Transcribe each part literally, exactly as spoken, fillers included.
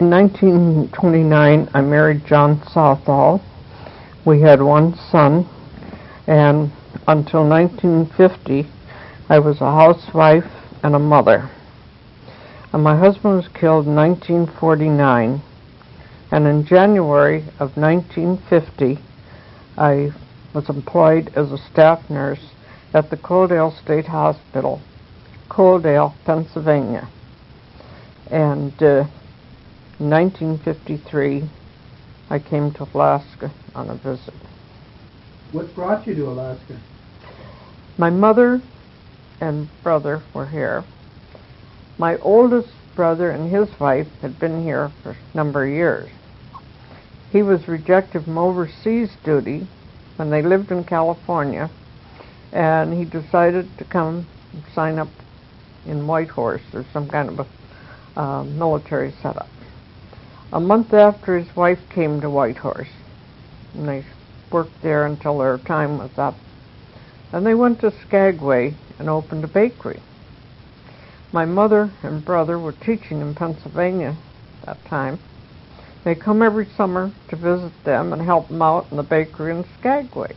In nineteen twenty-nine, I married John Southall. We had one son, and until nineteen fifty, I was a housewife and a mother. And my husband was killed in nineteen forty-nine, and in January of nineteen fifty, I was employed as a staff nurse at the Coaldale State Hospital, Coaldale, Pennsylvania. And uh, in nineteen fifty-three, I came to Alaska on a visit. What brought you to Alaska? My mother and brother were here. My oldest brother and his wife had been here for a number of years. He was rejected from overseas duty when they lived in California, and he decided to come and sign up in Whitehorse or some kind of a uh, military setup. A month after, his wife came to Whitehorse, and they worked there until their time was up. And they went to Skagway and opened a bakery. My mother and brother were teaching in Pennsylvania at that time. They come every summer to visit them and help them out in the bakery in Skagway.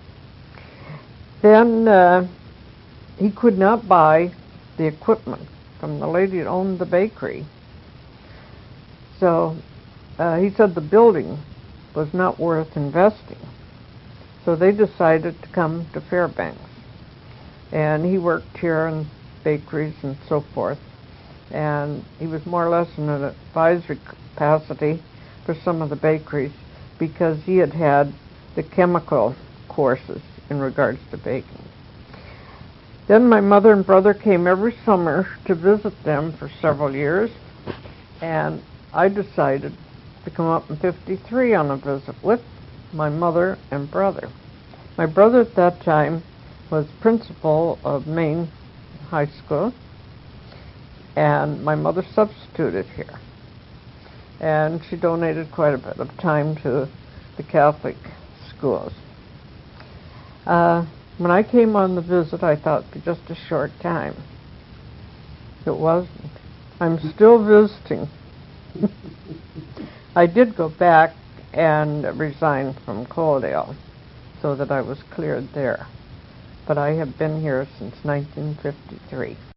Then uh, he could not buy the equipment from the lady that owned the bakery. So uh, he said the building was not worth investing. So they decided to come to Fairbanks. And he worked here in bakeries and so forth. And he was more or less in an advisory capacity for some of the bakeries because he had had the chemical courses in regards to baking. Then my mother and brother came every summer to visit them for several years, and I decided to come up in fifty-three on a visit with my mother and brother. My brother at that time was principal of Maine High School, and my mother substituted here. And she donated quite a bit of time to the Catholic schools. Uh, when I came on the visit, I thought it'd be just a short time. It wasn't. I'm still visiting. I did go back and resign from Coaldale so that I was cleared there. But I have been here since nineteen fifty-three.